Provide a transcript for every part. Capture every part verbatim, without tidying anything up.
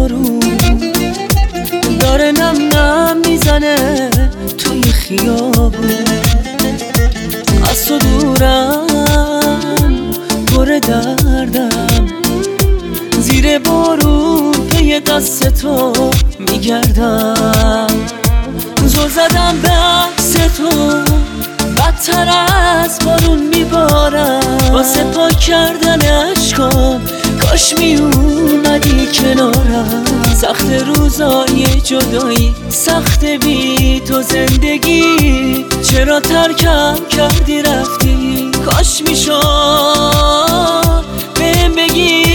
بارون داره نم نم میزنه توی خیابون. از تو دورم پر دردم، زیر بارون پی دست تو میگردم. زل زدم به عکس تو بدتر از بارون میبارم. واسه پاک کردن عشقام کاش میومدی کنارم. سخت روزای جدایی، سخت بی تو زندگی، چرا ترکم کردی رفتی؟ کاش میشد بهم بگی.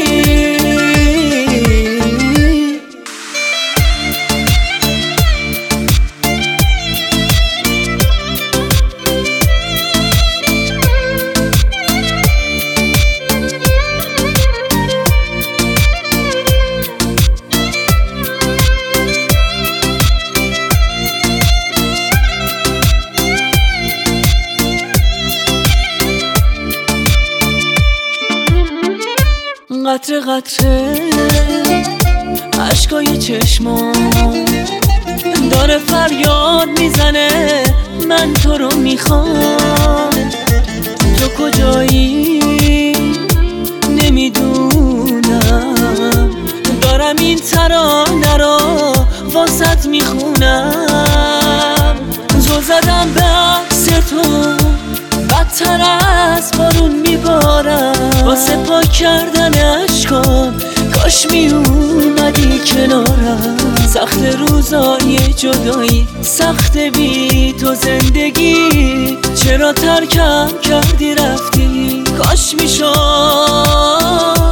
قطره قطره عشقای چشمام داره فریاد میزنه من تو رو میخوام. تو کجایی نمیدونم، دارم این ترانه رو واسط میخونم. زل زدم به عکس تو بدتر از بارون میبارم. واسه پاک کردن عشقام کاش میومدی کنارم. سخت روزای جدایی، سخت بی تو زندگی، چرا ترکم کردی رفتی؟ کاش میشد